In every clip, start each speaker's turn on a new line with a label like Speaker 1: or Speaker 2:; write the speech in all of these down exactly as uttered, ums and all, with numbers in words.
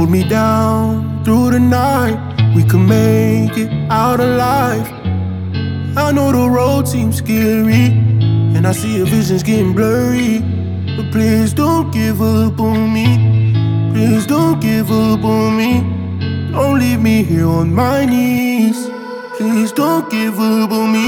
Speaker 1: hold me down through the night. We can make it out alive. I know the road seems scary, and I see your visions getting blurry. But please don't give up on me. Please don't give up on me. Don't leave me here on my knees. Please don't give up on me.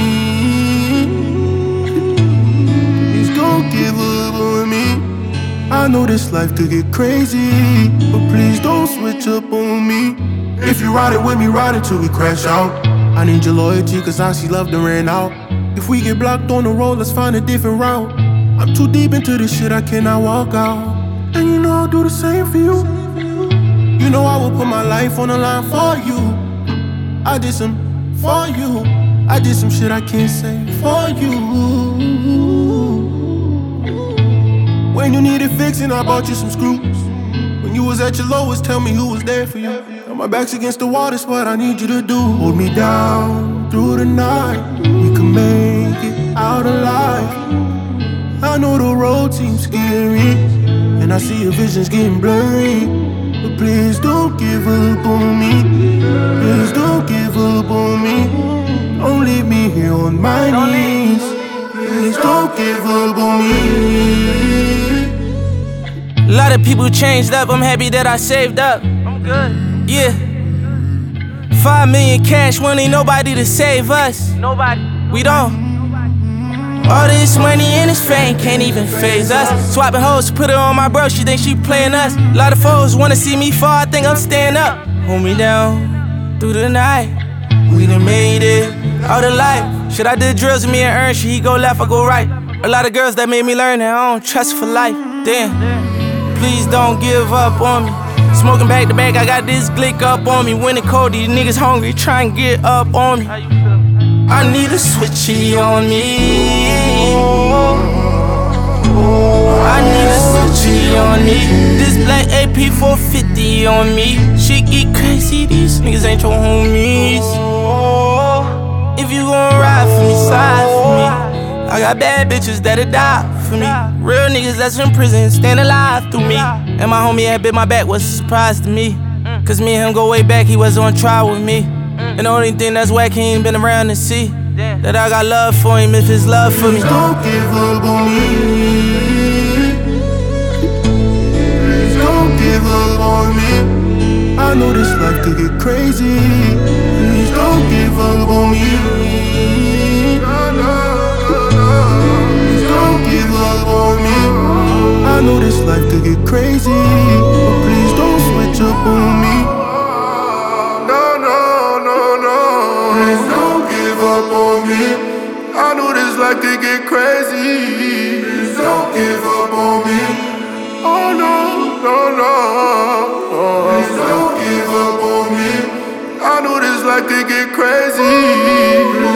Speaker 1: Please don't give up on me. I know this life could get crazy, but please don't switch up on me. If you ride it with me, ride it till we crash out. I need your loyalty, cause I see love done ran out. If we get blocked on the road, let's find a different route. I'm too deep into this shit, I cannot walk out. And you know I'll do the same for you. You know I will put my life on the line for you. I did some for you. I did some shit I can't say for you. When you needed fixing, I bought you some screws. When you was at your lowest, tell me who was there for you. Now my back's against the wall, that's what I need you to do. Hold me down through the night. We can make it out alive. I know the road seems scary, and I see your visions getting blurry. But please don't give up on me. Please don't give up on me. Don't leave me here on my knees. Please don't give up on me.
Speaker 2: A lot of people changed up, I'm happy that I saved up. I'm good. Yeah. Five million cash, when ain't nobody to save us. Nobody. We don't. All this money and this fame can't even phase us. Swapping hoes, put her on my bro, she think she playing us. A lot of foes wanna see me fall, I think I'm staying up. Hold me down through the night. We done made it out of life. Shit, I did drills with me and Ern, shit, he go left, I go right. A lot of girls that made me learn that I don't trust for life. Damn, please don't give up on me. Smoking back to back, I got this glick up on me. When it cold, these niggas hungry, try and get up on me. I need a switchy on me. I need a switchy on me. This black A P four fifty on me. Shit get crazy, these niggas ain't your homies. If you gon' ride for me, slide for me. I got bad bitches that'll die for me. Real niggas that's in prison, stand alive through me. And my homie had bit my back was a surprise to me. Cause me and him go way back, he was on trial with me. And the only thing that's whack, he ain't been around to see that I got love for him if it's love for me.
Speaker 1: Please don't give up on me. Please don't give up on me. I know this life could get crazy. Please don't give up on me. Please don't give up on me. I know this life could get crazy, but please don't switch up on me. Please don't give up on me. I know this life could get crazy. Please don't give up on me. Oh no, no, no. Please don't give up on me. I know this life could get crazy.